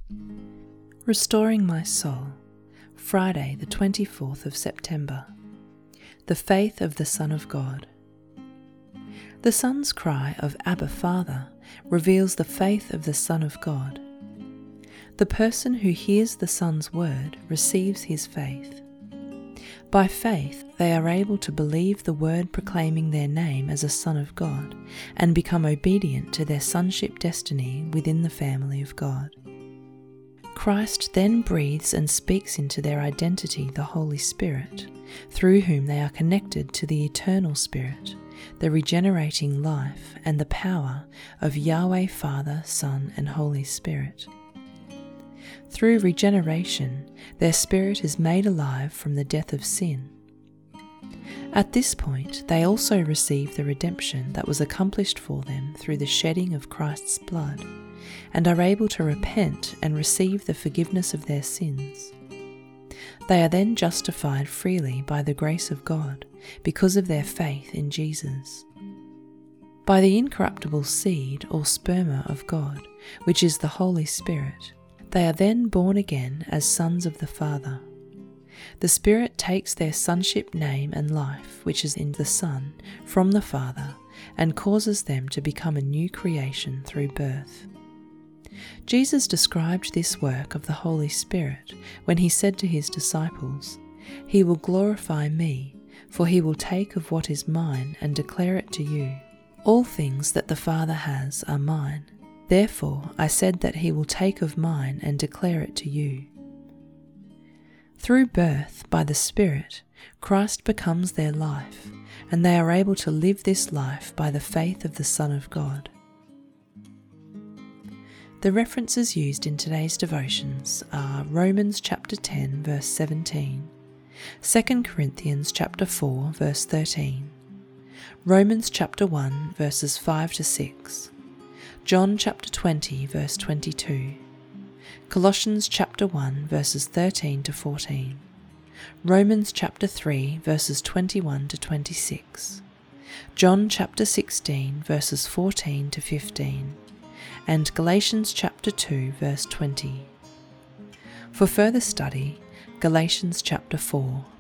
Restoring My Soul, Friday the 24th of September. The Faith of the Son of God. The Son's cry of Abba, Father reveals the faith of the Son of God. The person who hears the Son's word receives his faith. By faith, they are able to believe the word proclaiming their name as a Son of God and become obedient to their sonship destiny within the family of God. Christ then breathes and speaks into their identity the Holy Spirit, through whom they are connected to the eternal Spirit, the regenerating life and the power of Yahweh Father, Son, and Holy Spirit. Through regeneration, their spirit is made alive from the death of sin. At this point, they also receive the redemption that was accomplished for them through the shedding of Christ's blood, and are able to repent and receive the forgiveness of their sins. They are then justified freely by the grace of God because of their faith in Jesus. By the incorruptible seed or sperma of God, which is the Holy Spirit, they are then born again as sons of the Father. The Spirit takes their sonship name and life, which is in the Son, from the Father, and causes them to become a new creation through birth. Jesus described this work of the Holy Spirit when he said to his disciples, "He will glorify me, for he will take of what is mine and declare it to you. All things that the Father has are mine. Therefore I said that he will take of mine and declare it to you." Through birth by the Spirit, Christ becomes their life, and they are able to live this life by the faith of the Son of God. The references used in today's devotions are Romans chapter 10 verse 17, 2 Corinthians chapter 4 verse 13, Romans chapter 1 verses 5 to 6, John chapter 20 verse 22, Colossians chapter 1 verses 13 to 14, Romans chapter 3 verses 21 to 26, John chapter 16 verses 14 to 15, and Galatians chapter 2 verse 20. For further study, Galatians chapter 4.